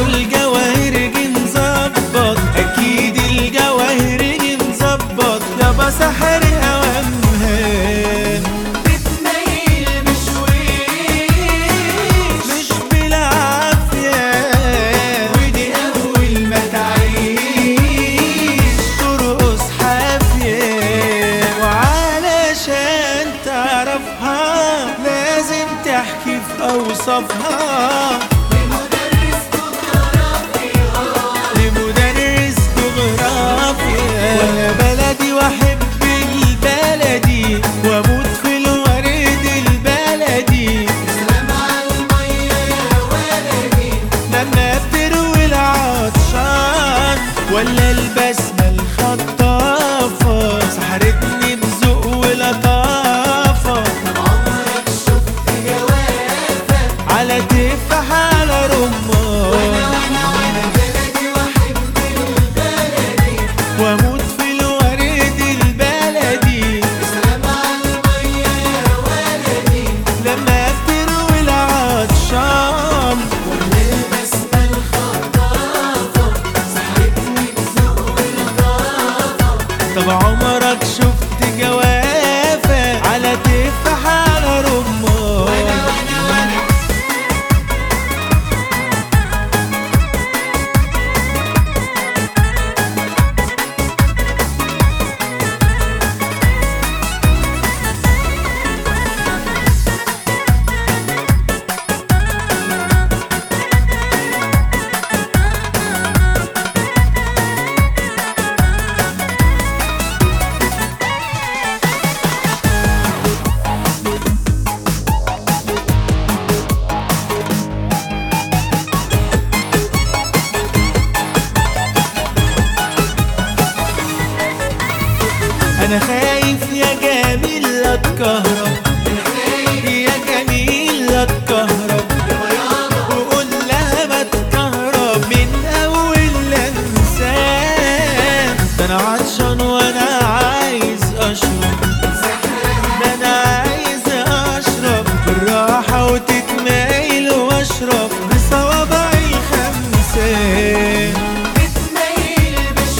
والجواهرجي مظبط، اكيد الجواهرجي مظبط يابا سحر اوامها. بتميل بشويش مش بالعافية، ودي اول ما تعيش ترقص حافية. وعلشان تعرفها لازم تحكي في اوصافها لمدرس جغرافيا. وانا بلدي واحب البلدي واموت في الورد البلدي. سلام على المية يا ولدي لما بتروي العطشان، ولا البسمة الخطافة سحرتني بذوق ولطافة. عمرك شفت جوافة على تفاح على رمان؟ وانا بلدي واحب البلدي واموت في الورد البلدي. سلام على المية يا ولدي لما بتروي العطشان، ولا البسمة الخطافة سحرتني بذوق ولطافة. طب عمرك شفت جوافة على تفاح على رمان؟ انا خايف يا جميل لا اتكهرب، يا جميل لا اتكهرب. وقول لها ما تكهرب من اول لمسان. ده انا عطشان وانا عايز اشرب، ده انا عايز اشرب بالراحة وتتمايل واشرب بصوابعي الخمسان. بتميل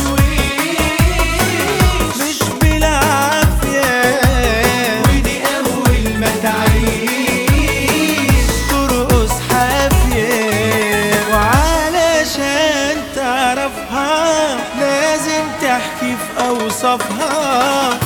بشويش مش بالعافية، ودي أول ما تعيش ترقص حافية. وعلشان تعرفها لازم تحكي في أوصافها